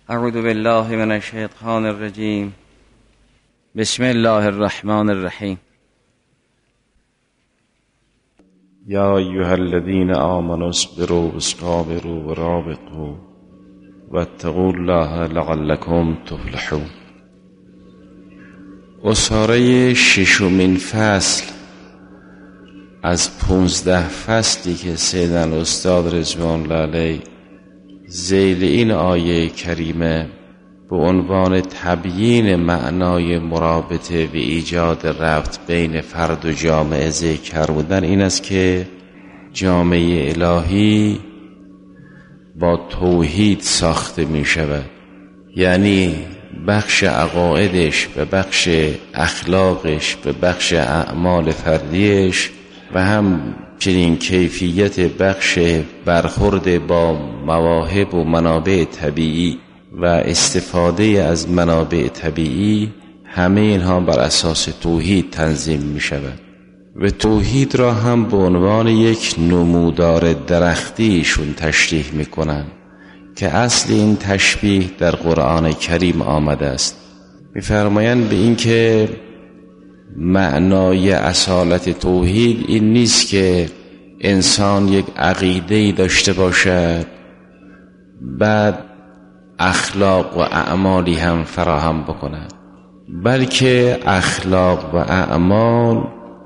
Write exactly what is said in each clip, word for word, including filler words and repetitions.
اعوذ بالله من الشیطان الرجیم. بسم الله الرحمن الرحیم. یا ایها الذین آمنوا اصبروا واصابروا ورابطوا واتقوا الله لعلکم تفلحون. اساره ششمین فصل از پونزده فصلی که سیدن استاد رضوان الله علیه ذیل این آیه کریمه به عنوان تبیین معنای مرابطه و ایجاد ربط بین فرد و جامعه ذکر بودن این است که جامعه الهی با توحید ساخته می شود، یعنی بخش عقایدش و بخش اخلاقش و بخش اعمال فردیش و هم چنین کیفیت بخش برخورد با مواهب و منابع طبیعی و استفاده از منابع طبیعی، همه اینها بر اساس توحید تنظیم می شود و توحید را هم به عنوان یک نمودار درختیشون تشریح می کنند که اصل این تشبیه در قرآن کریم آمده است. می فرمایند به این که معنای اصالت توحید این نیست که انسان یک عقیده‌ای داشته باشد بعد اخلاق و اعمالی هم فراهم بکند، بلکه اخلاق و اعمال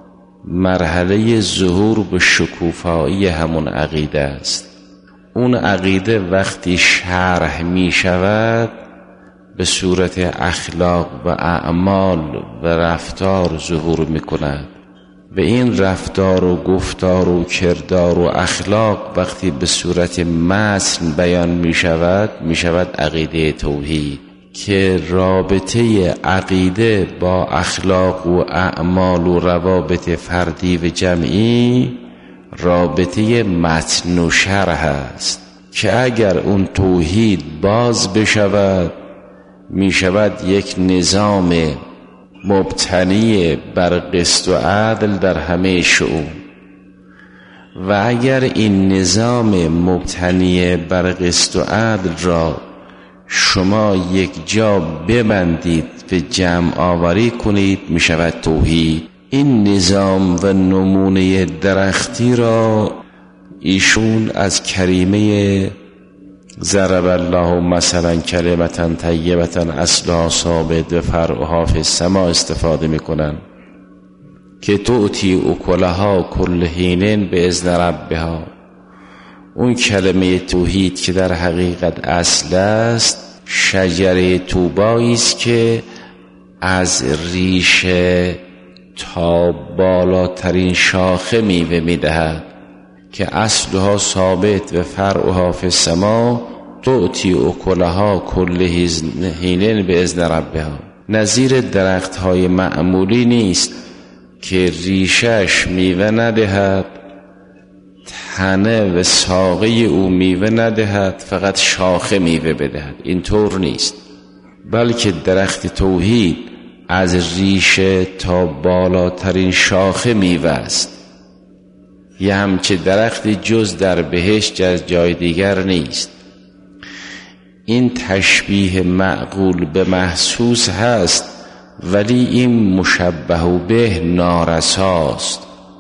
مرحله ظهور به شکوفایی همون عقیده است. اون عقیده وقتی شرح می شود به صورت اخلاق و اعمال و رفتار ظهور می کند و این رفتار و گفتار و کردار و اخلاق وقتی به صورت متن بیان می شود می شود عقیده توحید، که رابطه عقیده با اخلاق و اعمال و روابط فردی و جمعی رابطه متن و شرح است که اگر اون توحید باز بشود می شود یک نظام مبتنی بر قسط و عدل در همه شؤون، و اگر این نظام مبتنی بر قسط و عدل را شما یک جا ببندید و جمع آوری کنید می شود توحید. این نظام و نمونه درختی را ایشون از کریمه ضرب الله مثلا کلمة طیبة اصلها ثابت و فرعها فی السماء استفاده میکنن که تؤتی اکلها کل حین باذن ربها. اون کلمه توحید که در حقیقت اصل است شجره طوبایی است که از ریشه تا بالاترین شاخه میوه میدهد که اصلها ثابت و فرعها فی السماء تؤتی اکلها کل حین باذن ربها. نظیر درخت های معمولی نیست که ریشش میوه ندهد، تنه و ساقه او میوه ندهد، فقط شاخه میوه بدهد. اینطور نیست، بلکه درخت توحید از ریشه تا بالاترین شاخه میوه است. یه همچه درختی جز در بهشت از جای دیگر نیست. این تشبیه معقول به محسوس هست، ولی این مشبه به نارساست.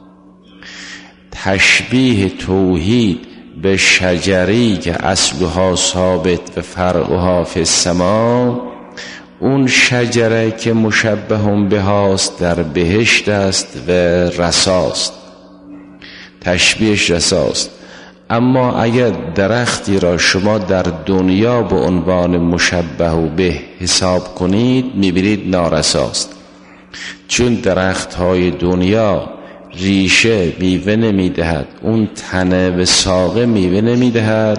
تشبیه توحید به شجری که اصلها ثابت و فرعها فی السماء، اون شجره که مشبه به هاست در بهشت است و رساست، تشبیهش رساست. اما اگر درختی را شما در دنیا به عنوان مشبه به حساب کنید میبینید نارساست، چون درخت های دنیا ریشه میوه نمیدهد، اون تنه و ساقه میوه نمیدهد،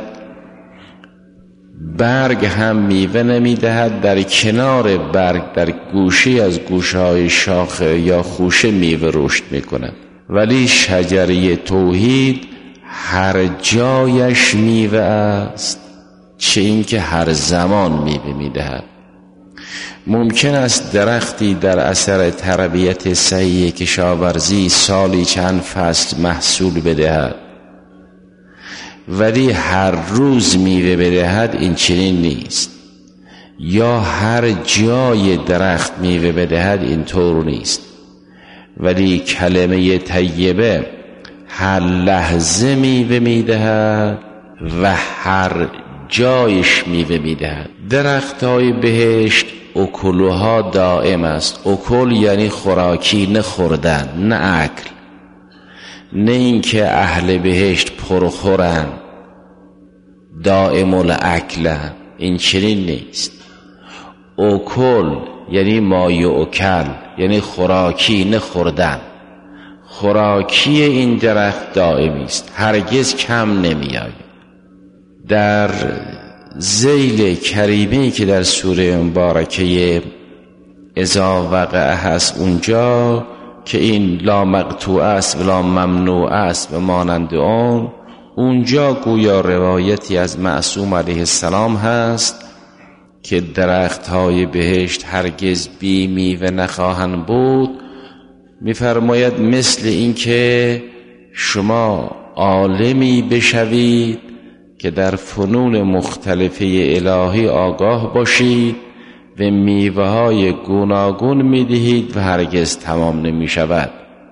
برگ هم میوه نمیدهد، در کنار برگ در گوشه از گوشه های شاخه یا خوشه میوه رشد میکند. ولی شجره توحید هر جایش میوه است، چه این که هر زمان میوه میدهد. ممکن است درختی در اثر تربیت صحیح کشاورزی سالی چند فصل محصول بدهد، ولی هر روز میوه بدهد، این چنین نیست. یا هر جای درخت میوه بدهد، اینطور نیست. ولی کلمه طیبه هر لحظه میوه میدهد و هر جایش میوه میدهد. درخت های بهشت اکلها دائم است. اکل یعنی خوراکی، نه خوردن، نه اکل. نه اینکه اهل بهشت پرخورن، دائم الاکلن، این چنین نیست. اکل یعنی ما یؤکل، یعنی خوراکی، نه خوردن. خوراکی این درخت دائمی است، هرگز کم نمیآید. در ذیل کریمی که در سوره مبارکه اذا وقع هست، اونجا که این لا مقطوع است و لا ممنوع است و مانند آن، اونجا گویا روایتی از معصوم علیه السلام هست که درخت های بهشت هرگز بی میوه نخواهند بود. میفرماید مثل این که شما عالمی بشوید که در فنون مختلفه الهی آگاه باشید و میوه های گوناگون میدهید و هرگز تمام نمی شود.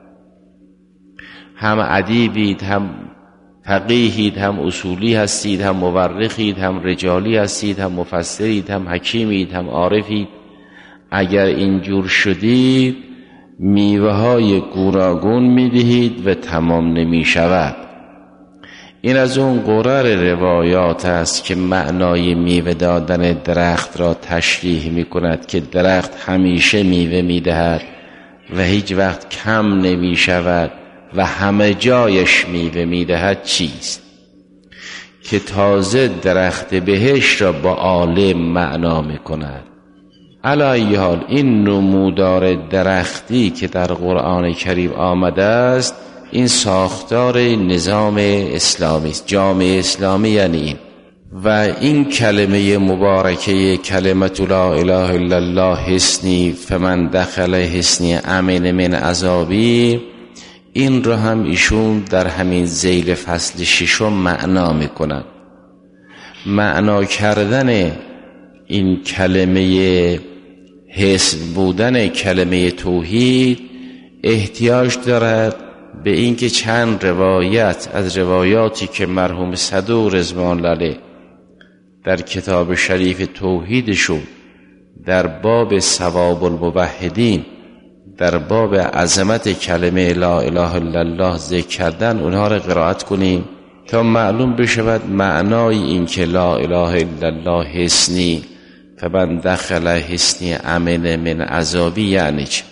هم ادیبید، هم فقیهید، هم اصولی هستید، هم مورخید، هم رجالی هستید، هم مفسرید، هم حکیمید، هم عارفید. اگر اینجور شدید میوه های گوناگون میدهید و تمام نمی شود. این از اون قرر روایات است که معنای میوه دادن درخت را تشریح می کند که درخت همیشه میوه می دهد و هیچ وقت کم نمی شود و همه جایش میوه می دهد. چیست که تازه درخت بهشت را با عالم معنا می کند. علی حال این نمودار درختی که در قرآن کریم آمده است، این ساختار نظام اسلامی است. جامعه اسلامی یعنی این. و این کلمه مبارکه کلمت لا اله الا الله حصنی فمن دخل حصنی امن من عذابی، این را هم ایشون در همین ذیل فصل ششم معنا میکنند. معنا کردن این کلمه حصن بودن کلمه توحید احتیاج دارد به اینکه چند روایت از روایاتی که مرحوم صدوق رضوان الله علیه در کتاب شریف توحیدشون در باب ثواب الموحدین، در باب عظمت کلمه لا اله الا الله ذکر کردن، اونها را قرائت کنیم تا معلوم بشود معنای این که لا اله الا الله حصنی فمن دخل حصنی امن من عذابی یعنی چه.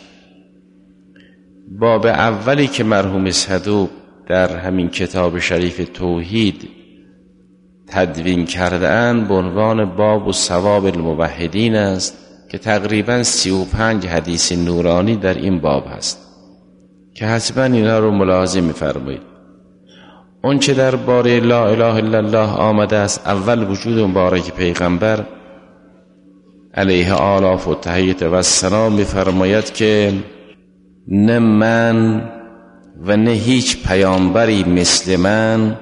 باب اولی که مرحوم صدوق در همین کتاب شریف توحید تدوین کردن به عنوان باب و ثواب الموحدین است که تقریباً سی و پنج حدیث نورانی در این باب هست که حتما اینا رو ملاحظه می‌فرمایید. اون چه در باره لا اله الا الله آمده است، اول وجود مبارک پیغمبر علیه آلاف و تحییت و السلام می‌فرماید که نه من و نه هیچ پیامبری مثل من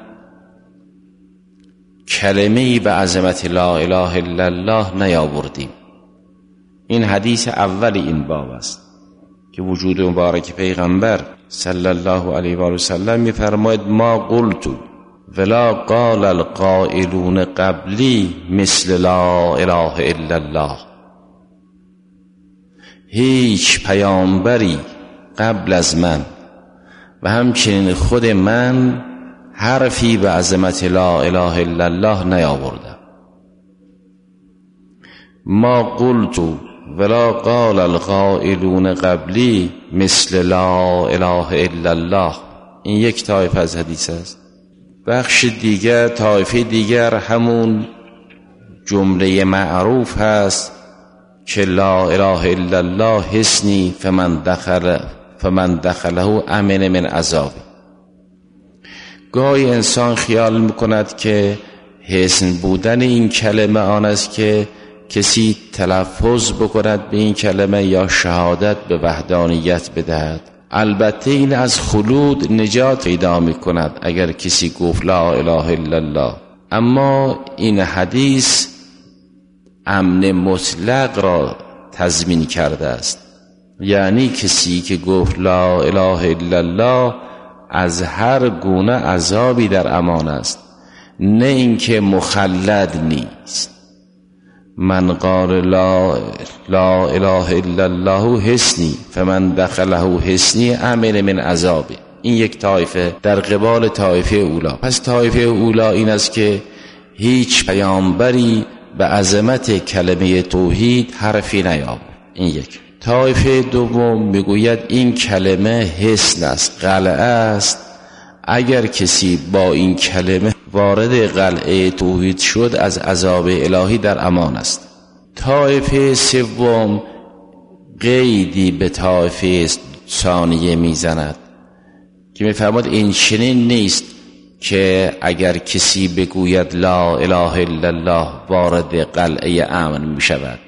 کلمه‌ای به عظمت لا اله الا الله نیاوردیم. این حدیث اول این باب است که وجود مبارک پیغمبر صلی الله علیه و آله و سلم می‌فرماید ما قلت ولا قال القائلون قبلی مثل لا اله الا الله. هیچ پیامبری قبل از من و همچنین خود من حرفی به عظمت لا اله الا الله نیاوردم. ما قلت ولا قال القائلون قبلی مثل لا اله الا الله. این یک طایفه از حدیث است. بخش دیگر، طایفه دیگر همون جمله معروف هست که لا اله الا الله حصنی فمن دخل فمن دخله امن من عذاب. گاهی انسان خیال میکند که حصن بودن این کلمه آن است که کسی تلفظ بکند به این کلمه یا شهادت به وحدانیت بدهد. البته این از خلود نجات پیدا میکند اگر کسی گفت لا اله الا الله. اما این حدیث امن مطلق را تضمین کرده است. یعنی کسی که گفت لا اله الا الله از هر گونه عذابی در امان است، نه اینکه مخلد نیست. من قال لا لا اله الا الله حسنی فمن دخله حسنی امن من عذابه. این یک طایفه در قبال طایفه اولا. پس طایفه اولا این است که هیچ پیامبری به عظمت کلمه توحید حرفی نیاورد. این یک. طایفه دوم میگوید این کلمه حسن است، قلعه است، اگر کسی با این کلمه وارد قلعه توحید شد از عذاب الهی در امان است. طایفه سوم قیدی به طایفه ثانیه میزند که میفرماد این چنین نیست که اگر کسی بگوید لا اله الا الله وارد قلعه امن میشود،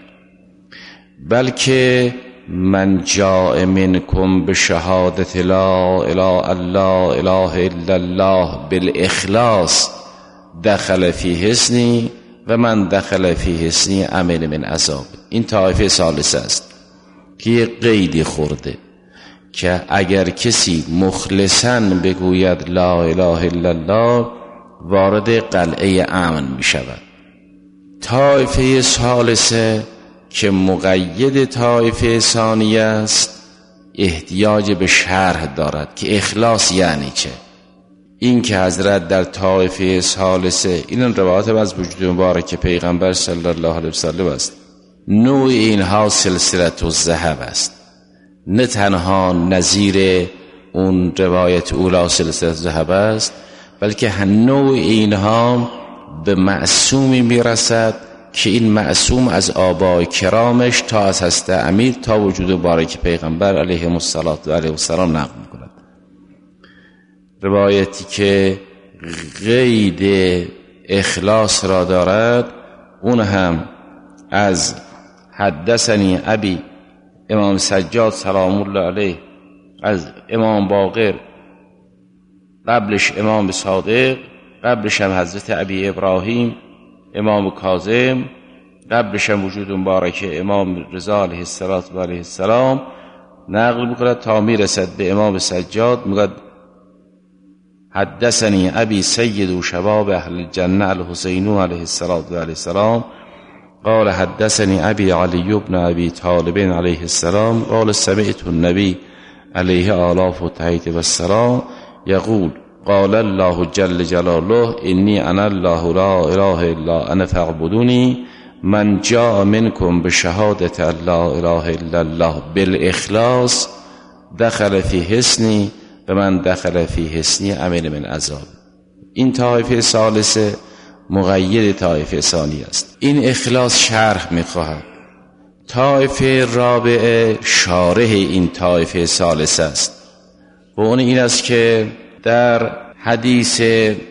بلکه من جاء منکم بشهادت لا اله الا اله الا الله بالاخلاص دخل فی حسنی و من دخل فی حسنی امن من عذاب. این طایفه ثالثه است که یک قیدی خورده که اگر کسی مخلصاً بگوید لا اله الا الله وارد قلعه امن می شود. طایفه ثالثه که مقید طایفه ثانیه است احتیاج به شرح دارد که اخلاص یعنی چه. این که حضرت در طایفه ثالثه، این روایات از وجود مبارک پیغمبر صلی الله علیه وسلم است، نوع اینها سلسله الذهب است، نه تنها نظیر اون روایت اولا سلسله الذهب است، بلکه نوع اینها به معصومی میرسد که این معصوم از آبای کرامش تا از هسته امیر تا وجود مبارک پیغمبر علیه السلام نقل میکند. روایتی که قید اخلاص را دارد اون هم از حدثنی ابی امام سجاد سلام الله علیه، از امام باقر، قبلش امام صادق، قبلش هم حضرت ابی ابراهیم امام کاظم، قبلش هم وجود مبارک امام رضا علیه السلام نقل میکند تا میرسد به امام سجاد. میگه حدثنی ابی سید و شباب اهل الجنه الحسین علیه السلام قال حدثني أبي علي بن أبي طالب عليه السلام قال سمعت النبي عليه آلاف التحية والسلام يقول قال الله جل جلاله إني أنا الله لا إله إلا أنا فاعبدوني من جاء منكم بشهادة لا إله إلا الله بالإخلاص دخل في حسني ومن دخل في حسني أمن من عذاب. این طایفه ثالثه مقید طایفه ثانی است. این اخلاص شرح میخواهد. طایفه رابعه شارح این طایفه ثالثه است و اون این است که در حدیث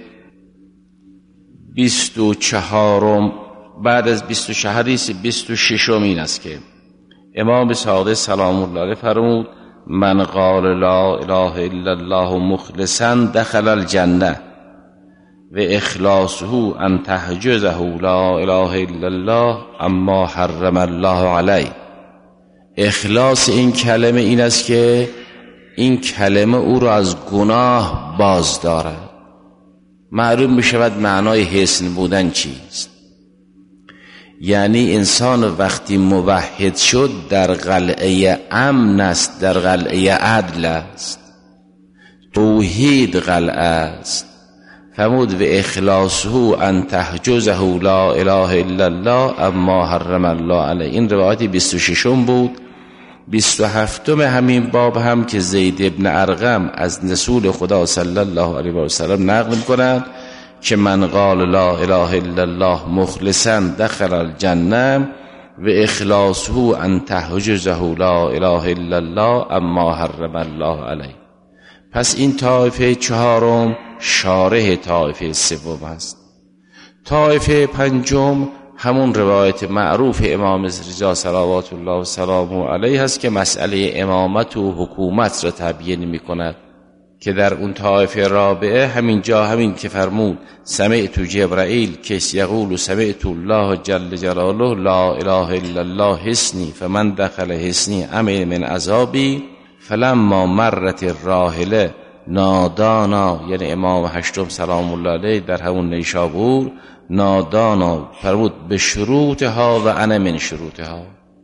بیست و چهارم بعد از بیست و چهار حدیث بیست و ششم این است که امام صادق سلام الله علیه فرمود من قال لا اله الا الله مخلصا دخل الجنه و اخلاصه ان تحجزه لا اله الا الله اما حرم الله علیه. اخلاص این کلمه این است که این کلمه او را از گناه باز دارد. معلوم می شود معنای حسن بودن چیست. یعنی انسان وقتی موحد شد در قلعه امن است، در قلعه عدل است، توحید قلعه است. فرمود و اخلاصه ان تحجزه لا اله الا الله اما حرم الله علیه. این روایت بیست و ششم بود. بیست و هفتم همین باب هم که زید ابن ارقم از رسول خدا صلی الله علیه و سلم نقل می‌کند که من قال لا اله الا الله مخلصا دخل الجنه و اخلاصه ان تحجزه لا اله الا الله اما حرم الله علیه. پس این طایفه چهارم شارح طایفه سوم است. طایفه پنجم همون روایت معروف امام رضا صلوات الله و سلامه علیه است که مسئله امامت و حکومت را تبیین می کند. که در اون طائفه رابعه همین جا همین که فرمود سمعت جبرائیل که یقول سمعت الله جل جلاله لا اله الا الله حسنی فمن دخل حسنی امن من عذابی فلما مرت الراحله نادانا، یعنی امام هشتم سلام الله علیه در همون نیشابور نادانا فرمود به شروطها و انا من شروطها.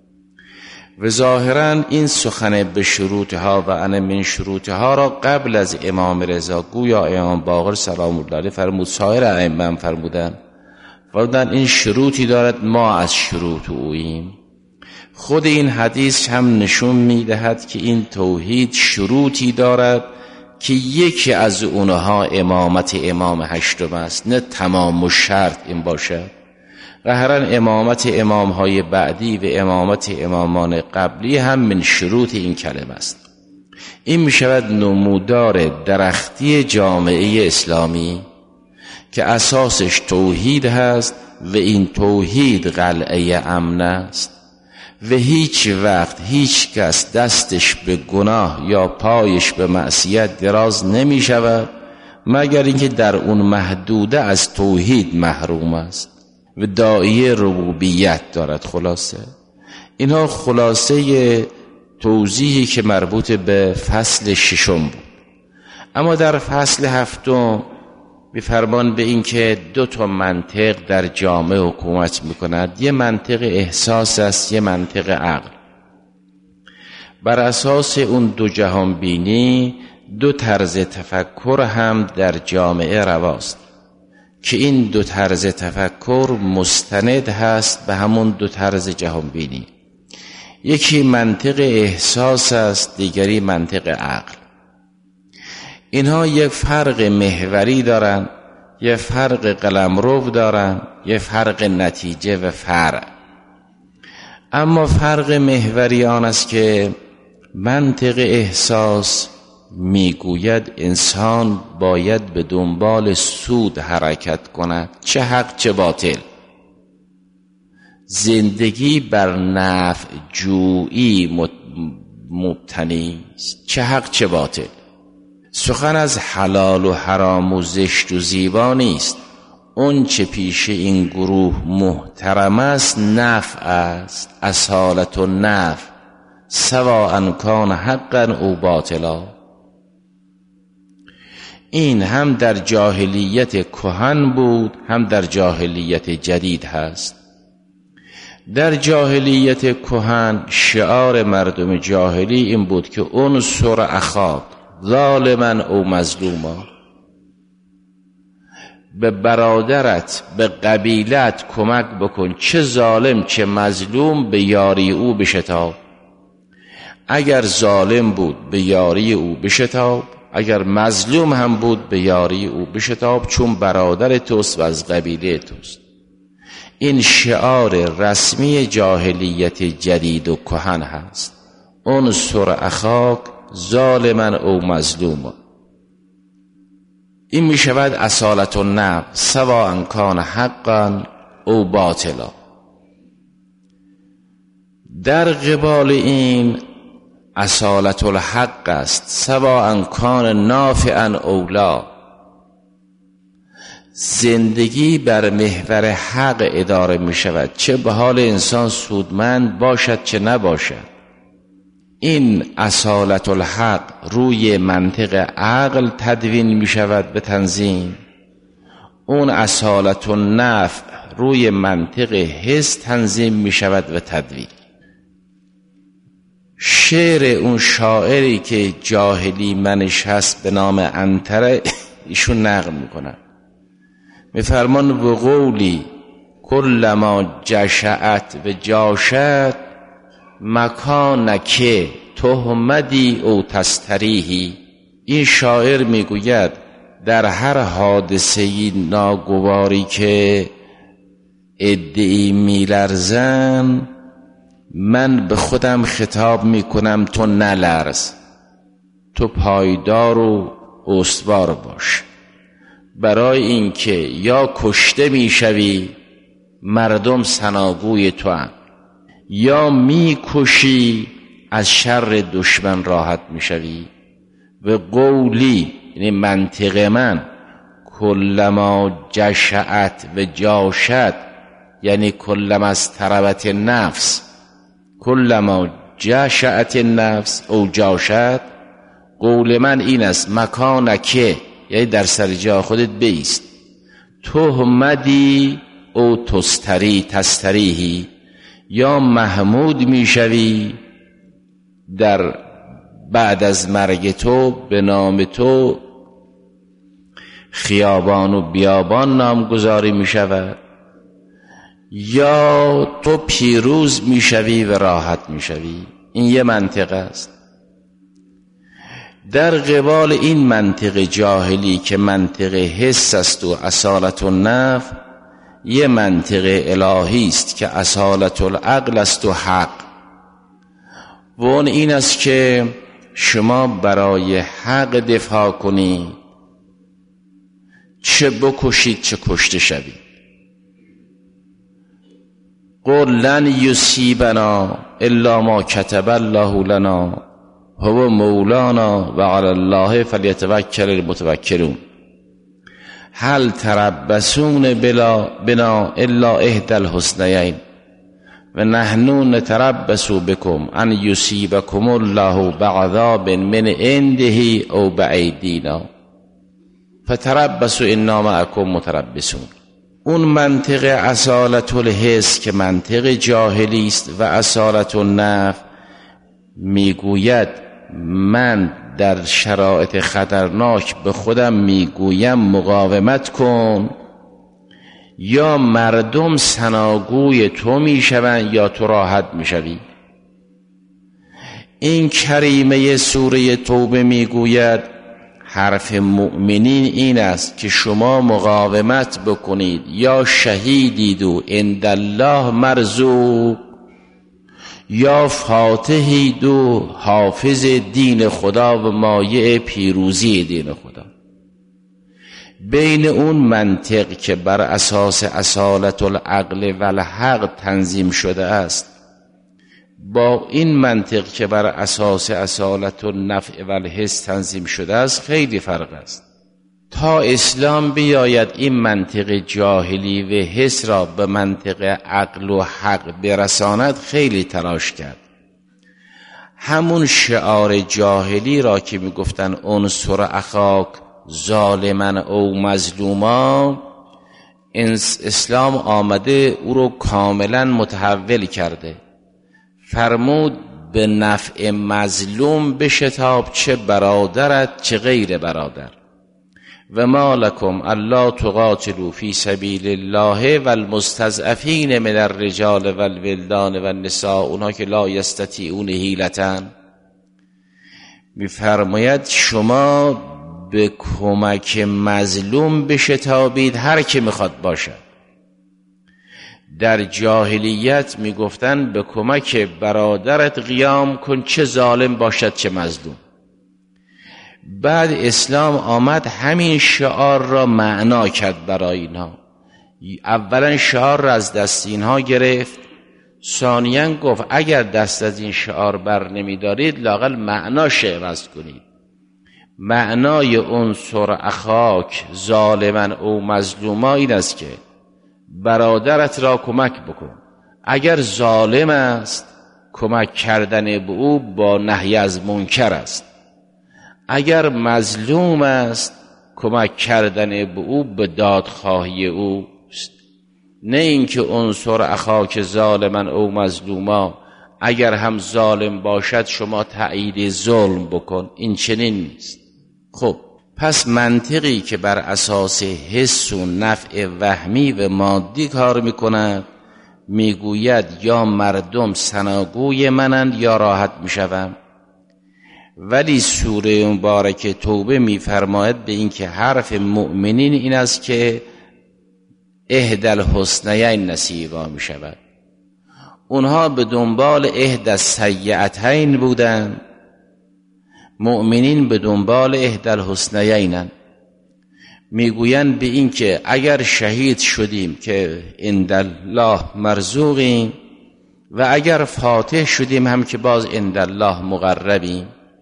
و ظاهرا این سخن به شروطها و انا من شروطها را قبل از امام رضا گویا امام باقر سلام الله علیه فرمود، سایر ائمه فرمودن فرمودن این شروطی دارد ما از شروط اوییم. خود این حدیث هم نشون میدهد که این توحید شروطی دارد که یکی از اونها امامت امام هشتم است، نه تمام و شرط این باشد. ظاهرا امامت امام های بعدی و امامت امامان قبلی هم من شروط این کلمه است. این می شود نمودار درختی جامعه اسلامی که اساسش توحید هست و این توحید قلعه امن است و هیچ وقت هیچ کس دستش به گناه یا پایش به معصیت دراز نمی شود مگر اینکه در اون محدوده از توحید محروم است و داعیه ربوبیت دارد. خلاصه اینها خلاصه توضیحی که مربوط به فصل ششم بود. اما در فصل هفتم بفرمان به این که دو تا منطق در جامعه حکومت میکند، یه منطق احساس است، یه منطق عقل. بر اساس اون دو جهان بینی دو طرز تفکر هم در جامعه رواست که این دو طرز تفکر مستند هست به همون دو طرز جهان بینی. یکی منطق احساس است، دیگری منطق عقل. اینها یک فرق محوری دارن، یک فرق قلمرو دارن، یک فرق نتیجه و فرع. اما فرق محوری آن است که منطق احساس میگوید انسان باید به دنبال سود حرکت کند، چه حق چه باطل. زندگی بر نفع جویی مبتنی است، چه حق چه باطل. سخن از حلال و حرام و زشت و زیبا نیست. اون چه پیش این گروه محترم است نفع است، اصالت و نفع سواء کان حقا او باطلا. این هم در جاهلیت کهن بود هم در جاهلیت جدید هست. در جاهلیت کهن شعار مردم جاهلی این بود که انصر اخاک ظالما او مظلوما، به برادرت به قبیلت کمک بکن، چه ظالم چه مظلوم به یاری او بشتاب. اگر ظالم بود به یاری او بشتاب، اگر مظلوم هم بود به یاری او بشتاب، چون برادر توست و از قبیله توست. این شعار رسمی جاهلیت جدید و کهن هست، انصر اخاک ظالما او مظلوما. این می شود اصالت النفع سواء کان حقا او باطلا. در قبال این اصالت الحق است سواء کان نافعا او لا. زندگی بر محور حق اداره می شود، چه به حال انسان سودمند باشد چه نباشد. این اصالت الحق روی منطق عقل تدوین می شود به تنظیم، اون اصالت النفع روی منطق حس تنظیم می شود و تدوین. شعر اون شاعری که جاهلی منش هست به نام عنتره ایشون نقل می کنن، می فرمان و قولی کلما جشعت و جاشت مکانکه تهمدی او تستریحی. این شاعر میگوید در هر حادثه ناگواری که ادعی میلرزن من به خودم خطاب میکنم تو نلرز، تو پایدار و استوار باش، برای اینکه یا کشته میشوی مردم ثناگوی تو هم، یا میکشی از شر دشمن راحت میشوی. و قولی یعنی منطق من کلما جشعت و جاشد یعنی کلما از طربت نفس کلما جشعت النفس او جاشد قول من این است مکانکه یعنی در سر جا خودت بیست تهمدی او تستری تستریحی یا محمود میشوی در بعد از مرگ تو به نام تو خیابان و بیابان نامگذاری می شود یا تو پیروز می شوی و راحت می شوی. این یه منطق است. در قبال این منطق جاهلی که منطق حس است و اصالت النفس یه منطق الهی است که اصالت العقل است و حق و اون این است که شما برای حق دفاع کنید چه بکشید چه کشته شوید. قل لن یصیبنا الا ما کتب الله لنا هو مولانا و علی الله فلیتوکل المتوکلون هل تربصون بلا بنا الا احدی الحسنیین و نحن نتربص بكم ان یصیبکم الله بعذاب من عنده او بایدینا فتربصوا انا معکم متربصون. اون منطق اصالت الحس که منطق جاهلی است و اصالت النفس میگوید من در شرایط خطرناک به خودم میگویم مقاومت کن یا مردم ثناگوی تو میشوند یا تو راحت میشوی. این کریمه سوره توبه میگوید حرف مؤمنین این است که شما مقاومت بکنید یا شهیدید و عند الله مرزوق یا فاتحید و حافظ دین خدا و مایع پیروزی دین خدا. بین اون منطق که بر اساس اصالت العقل و الحق تنظیم شده است با این منطق که بر اساس اصالت النفع و الحس تنظیم شده است خیلی فرق است. تا اسلام بیاید این منطق جاهلی و حس را به منطق عقل و حق برساند خیلی تلاش کرد. همون شعار جاهلی را که میگفتن انصر اخاک ظالما او مظلوما اسلام آمده او رو کاملا متحول کرده. فرمود به نفع مظلوم بشتاب چه برادرت چه غیر برادر و ما لکم الا تقاتلوا فی سبیل الله والمستضعفین من الرجال والولدان والنساء اونها که لا یستطیعون حیلة میفرماید شما به کمک مظلوم بشتابید هر که میخواد باشد. در جاهلیت میگفتن به کمک برادرت قیام کن چه ظالم باشد چه مظلوم. بعد اسلام آمد همین شعار را معنا کرد برای اینها. اولا شعار را از دست اینها گرفت، ثانیاً گفت اگر دست از این شعار بر نمیدارید لااقل معناش عوض کنید. معنای انصر اخاک ظالما او مظلوما این است که برادرت را کمک بکن. اگر ظالم است کمک کردن به او با نهی از منکر است، اگر مظلوم است کمک کردن به او به دادخواهی او است. نه اینکه انصر اخاک ظالما او مظلوما اگر هم ظالم باشد شما تأیید ظلم بکن، این چنین نیست. خب پس منطقی که بر اساس حس و نفع وهمی و مادی کار میکند میگوید یا مردم ثناگوی منند یا راحت میشوم. ولی سوره مبارکه توبه میفرماید به این که حرف مؤمنین این است که احدی الحسنیین نصیبا میشود. اونها به دنبال احدی السیئتین بودند، مؤمنین به دنبال احدی الحسنیین. میگویند به این که اگر شهید شدیم که عند الله مرزوقیم و اگر فاتح شدیم هم که باز عند الله مقربیم.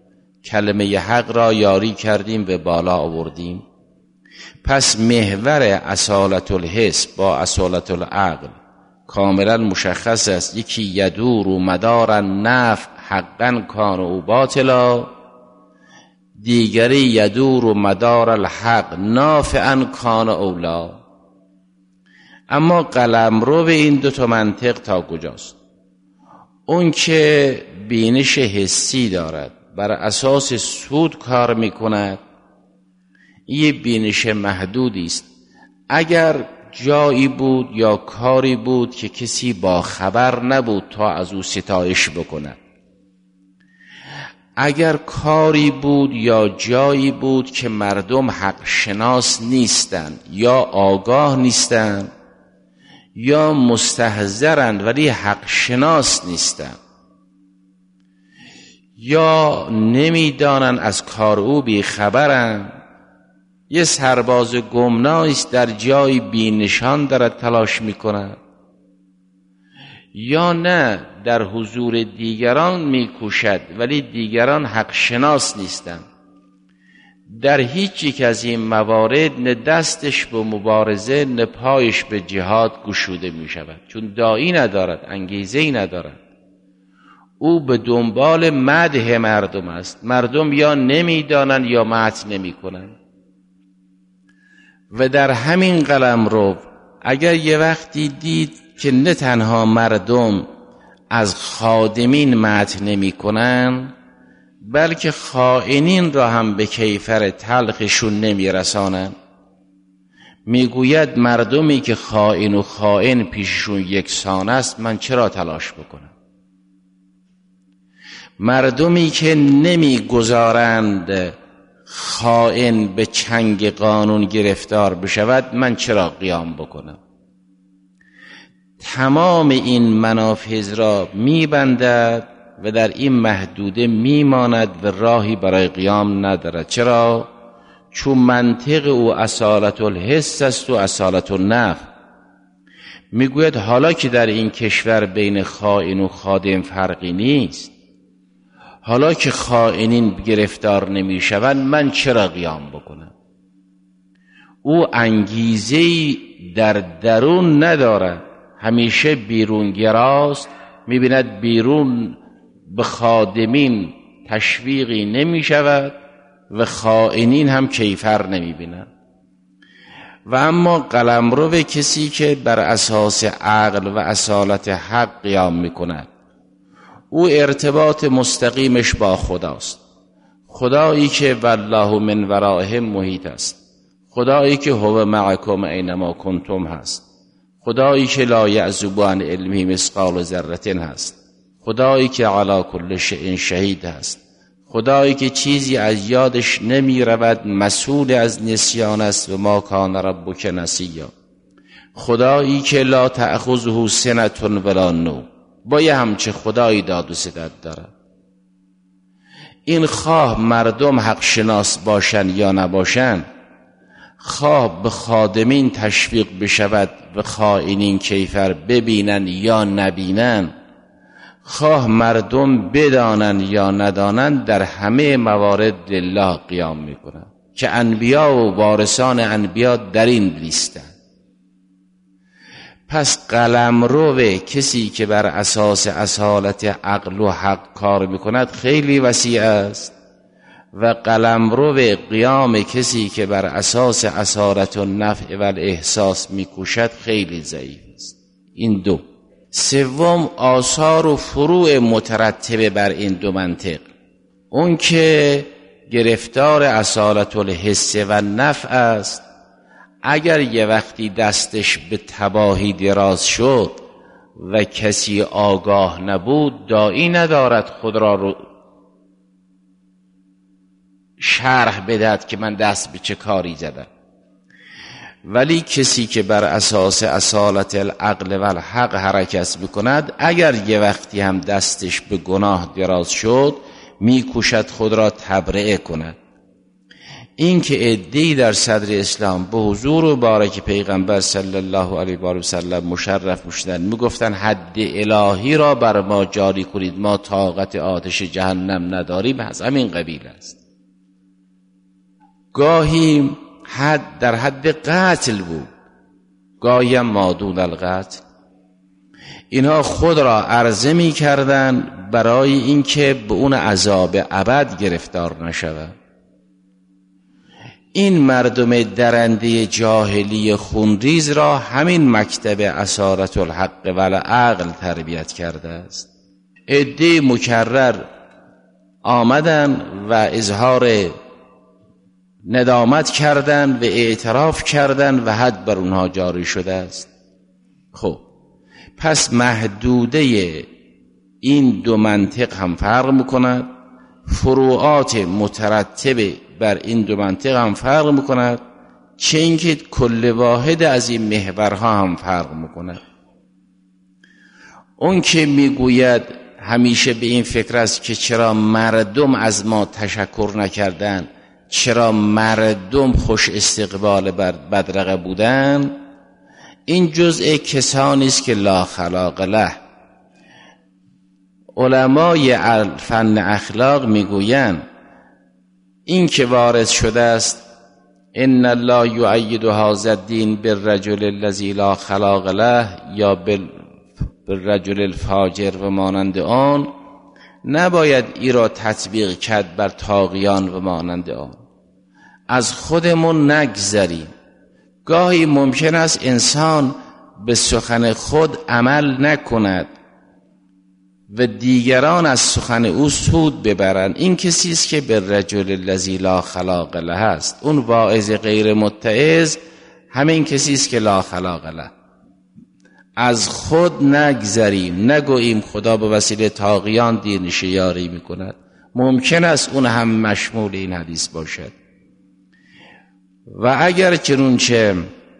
کلمه حق را یاری کردیم و بالا آوردیم. پس محور اصالت الحس با اصالت العقل کاملا مشخص است. یکی یدور و مدار النفع حقا کان او باطلا، دیگری یدور و مدار الحق نافعا کان اولا. اما قلمرو به این دو تا منطق تا کجاست؟ اون که بینش حسی دارد بر اساس سود کار میکند، یه بینش محدودی است. اگر جایی بود یا کاری بود که کسی با خبر نبود تا از او ستایش بکند، اگر کاری بود یا جایی بود که مردم حق شناس نیستند یا آگاه نیستند یا مستحضرند ولی حق شناس نیستند یا نمیدانند از کار او بی خبرند، یه سرباز گمنامی است در جای بی نشان دارد تلاش میکند، یا نه در حضور دیگران میکوشد ولی دیگران حق شناس نیستند. در هیچ یک از این موارد نه دستش به مبارزه نه پایش به جهاد گشوده میشود، چون داعی ندارد، انگیزه‌ای ندارد. او به دنبال مدح مردم است. مردم یا نمیدانند یا مدح نمیکنند. و در همین قلمرو اگر یه وقتی دید که نه تنها مردم از خادمین مدح نمیکنند بلکه خائنین را هم به کیفر تلخشون نمیرسانند، میگوید مردمی که خائن و خائن پیششون یکسان است، من چرا تلاش بکنم؟ مردمی که نمیگذارند خائن به چنگ قانون گرفتار بشود، من چرا قیام بکنم؟ تمام این منافذ را میبندد و در این محدوده میماند و راهی برای قیام ندارد. چرا؟ چون منطق او اصالت الحس است و اصالت النفع. میگوید حالا که در این کشور بین خائن و خادم فرقی نیست، حالا که خائنین گرفتار نمیشوند، من چرا قیام بکنم؟ او انگیزه‌ای در درون ندارد، همیشه بیرونگراست. میبیند بیرون به خادمین تشویقی نمی شود و خائنین هم کیفر نمی بینند. و اما قلمرو کسی که بر اساس عقل و اصالت حق قیام می کند، او ارتباط مستقیمش با خداست. خدایی که والله من ورائهم محیط است، خدایی که هو معکم اینما کنتم هست، خدایی که لا یعزب عن علمه مثقال ذره هست، خدایی که علی کل شیء شهید هست، خدایی که چیزی از یادش نمی رود، مسئول از نسیان است و ما کان ربک نسیا، خدایی که لا تأخذه سنة ولا نوم. با یه همچه خدایی داد و ستد دارد. این خواه مردم حق شناس باشن یا نباشن، خواه به خادمین تشویق بشود و خائنین کیفر ببینن یا نبینن، خواه مردم بدانن یا ندانن، در همه موارد لله قیام میکنن که انبیا و وارثان انبیا در این لیستن. پس قلمرو کسی که بر اساس اصالت عقل و حق کار میکند خیلی وسیع است و قلمرو قیام کسی که بر اساس اصالت النفع و الاحساس میکوشد خیلی ضعیف است. این دو. سوم، آثار و فروع مترتبه بر این دو منطق. اون که گرفتار اصالت الحس و نفع است، اگر یه وقتی دستش به تباهی دراز شد و کسی آگاه نبود، داعی ندارد خود را رو شرح بدهد که من دست به چه کاری زدم. ولی کسی که بر اساس اصالت العقل و الحق حرکت میکند، اگر یه وقتی هم دستش به گناه دراز شد، میکوشد خود را تبرئه کند. این که عده‌ای در صدر اسلام به حضور مبارک پیغمبر صلی الله علیه و سلم مشرف می‌شدند، میگفتن حد الهی را بر ما جاری کنید، ما طاقت آتش جهنم نداریم، از همین قبیل است. گاهی حد در حد قتل بود، گاهی هم مادون القتل. اینها خود را عرضه می کردن برای اینکه به اون عذاب ابد گرفتار نشوند. این مردم درنده جاهلی خونریز را همین مکتب اسارت الحق و العقل تربیت کرده است. عده مکرر آمدن و اظهار ندامت کردن و اعتراف کردن و حد بر اونها جاری شده است. خب پس محدوده این دو منطق هم فرق میکند، فروعات مترتب بر این دو منطق هم فرق میکند، چه اینکه کل واحد از این محورها هم فرق میکند. اون که میگوید همیشه به این فکر است که چرا مردم از ما تشکر نکردن، چرا مردم خوش استقبال بدرقه بودن، این جزء کسانی است که لا خلاق له. علمای فن اخلاق میگویند این که وارد شده است ان الله یؤید هذا الدین بالرجل الذی لا خلاق له یا بالرجل الفاجر و مانند آن، نباید ای را تطبیق کرد بر طاغیان و مانند آن. از خودمون نگذریم. گاهی ممکن است انسان به سخن خود عمل نکند و دیگران از سخن او سود ببرند. این کسی است که به رجل الذی لا خلاق له است. اون واعظ غیر متعظ همین کسی است که لا خلاق له. از خود نگذریم، نگوییم خدا به وسیله طاغیان دینش یاری میکند. ممکن است اون هم مشمول این حدیث باشد. و اگر چنانچه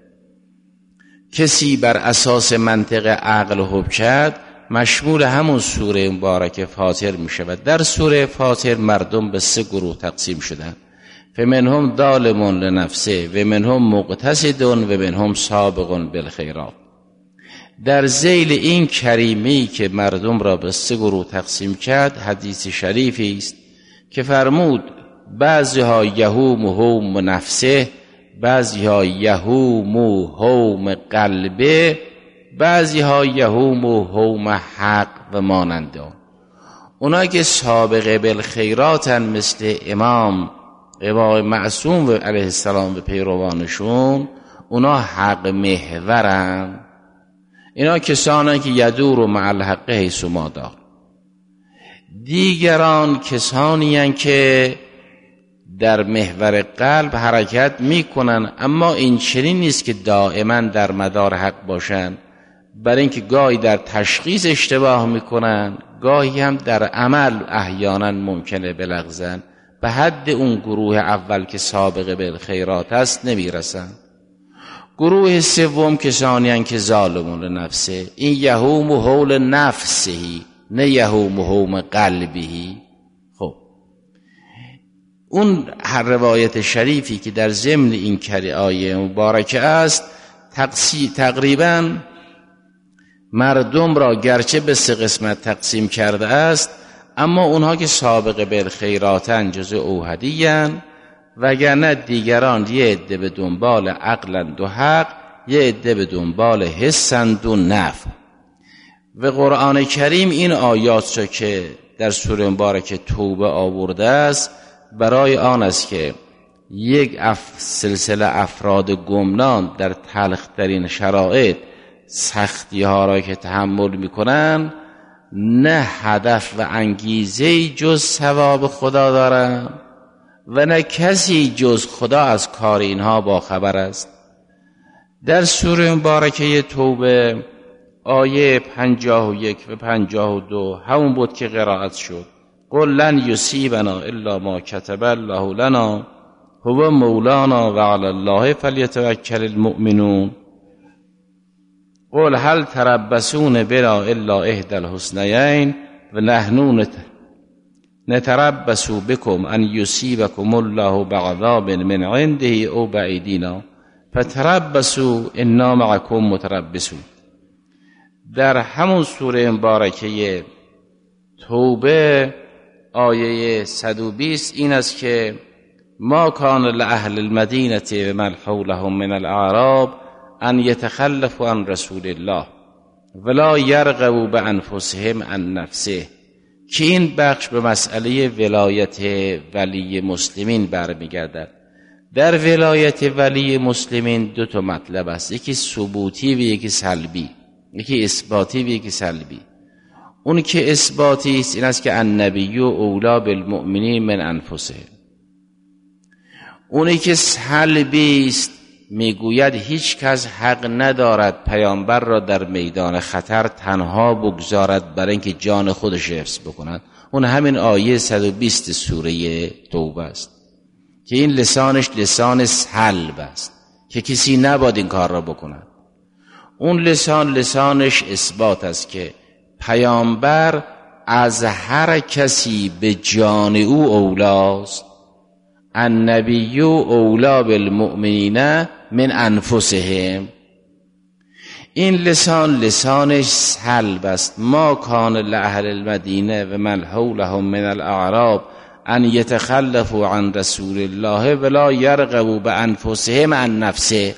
کسی بر اساس منطق عقل حکم کرد، مشمول همون سوره مبارک فاطر می شود. در سوره فاطر مردم به سه گروه تقسیم شدند، فمنهم ظالم لنفسه و منهم مقتصد و منهم سابق بالخیرات. در ذیل این کریمی که مردم را به سه گروه تقسیم کرد، حدیث شریفی است که فرمود بعضی ها یهوم هوم نفسه، بعضی ها یهوم هوم قلبه، بعضی ها یهوم هوم حق و مانند آن. اونا که سابقه بالخیراتن مثل امام امام معصوم علیه السلام و پیروانشون، اونا حق محورن. اینا کسانی که یدور مع الحق حیث ما دار. دیگران کسانی هستند که در محور قلب حرکت میکنن، اما این چنین نیست که دائما در مدار حق باشن، برای اینکه گاهی در تشخیص اشتباه میکنن، گاهی هم در عمل احیانا ممکنه بلغزن، به حد اون گروه اول که سابقه بالخیرات است نمیرسن. گروه سوم کسانی هستند که ظالمون نفسه، این یهوم و حول نفسهی نه یهوم و حوم قلبهی. خب اون هر روایت شریفی که در ضمن این کری آیه مبارکه است، تقریبا مردم را گرچه به سه قسمت تقسیم کرده است، اما اونها که سابقه بالخیراتن جزء اوحدیان، وگرنه دیگران یه عده به دنبال عقلند و حق، یه عده به دنبال حسند و نفع. و قرآن کریم این آیات را که در سوره مبارکه توبه آورده است، برای آن است که یک اف سلسله افراد گمنام در تلخترین شرایط سختی ها را که تحمل میکنن، نه هدف و انگیزه جز ثواب خدا دارن و نه کسی جز خدا از کار اینها با خبر است. در سوره مبارکه توبه آیه پنجاه و یک و پنجاه و دو همون بود که قرائت شد. قل لن یصیبنا الا ما کتب الله لنا هو مولانا و علی الله فلیتوکل المؤمنون. قل هل تربصون بنا الا احدى الحسنیین و نحن نتربص بكم ان یصیبکم الله بعذاب من عنده او بایدینا فتربصوا انا معکم متربصون. در همون سوره مبارکه توبه آیه صد و بیست این است که ما کان لأهل المدینه و من حولهم من الاعراب ان یتخلفوا عن رسول الله ولا یرغبوا بانفسهم عن نفسه، که این بخش به مسئله ولایت ولی مسلمین برمیگردد. در ولایت ولی مسلمین دو تا مطلب است، یکی ثبوتی و یکی سلبی، یکی اثباتی و یکی سلبی. اون که اثباتی است این است که النبی اولی بالمؤمنین من انفسهم. اونی که سلبی است میگوید هیچ کس حق ندارد پیامبر را در میدان خطر تنها بگذارد برای اینکه جان خودش حفظ بکند. اون همین آیه صد و بیست سوره توبه است که این لسانش لسان سلب است که کسی نباید این کار را بکند. اون لسان لسانش اثبات است که پیامبر از هر کسی به جان او اولاست. النبی اولا بالمؤمنین من انفسهم. این لسان لسانش سلب است. ما کان لأهل المدینه و من حولهم من الاعراب ان یتخلفوا عن رسول الله ولا یرغبوا بانفسهم عن نفسه.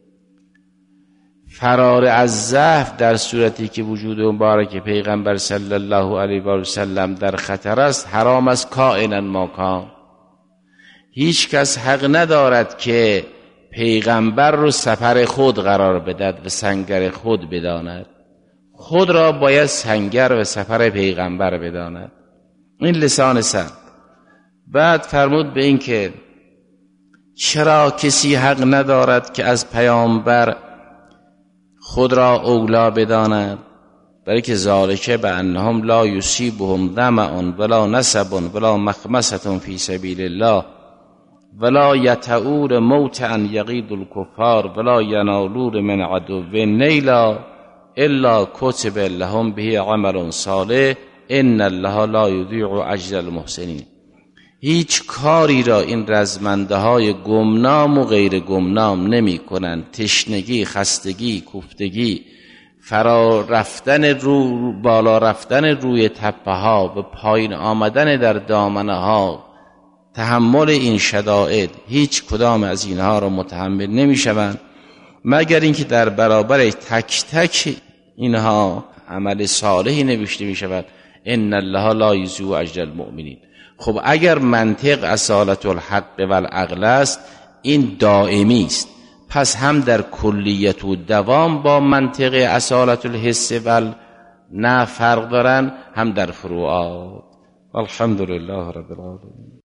فرار از ضعف در صورتی که وجود مبارک پیغمبر صلی الله علیه و سلم در خطر است حرام است کائنا ما کان. هیچ کس حق ندارد که پیغمبر رو سپر خود قرار بدهد و سنگر خود بداند. خود را باید سنگر و سپر پیغمبر بداند. این لسان سن. بعد فرمود به این که چرا کسی حق ندارد که از پیامبر خود را اولا بداند؟ برای که ذالک بانهم لا یصیبهم ظمأ ولا نصب ولا مخمصة فی سبیل الله ولا یطؤون موطئا یغیظ الکفار ولا ینالون من عدو نیلا الا کتب لهم به عمل صالح ان الله لا یضیع اجر المحسنین. هیچ کاری را این رزمنده های گمنام و غیر گمنام نمی کنند. تشنگی، خستگی، کوفتگی، فرا رفتن رو بالا رفتن روی تپه ها و پایین آمدن در دامنه ها، تحمل این شدائد، هیچ کدام از اینها را متحمل نمی شوند مگر اینکه در برابر تک تک اینها عمل صالحی نوشته می شود. ان الله لا یضیع اجر المؤمنین. خب اگر منطق اصالت الحق و العقل است این دائمی است، پس هم در کلیت و دوام با منطق اصالت الحس و نه فرق دارن، هم در فروعات. الحمدلله رب العالمین.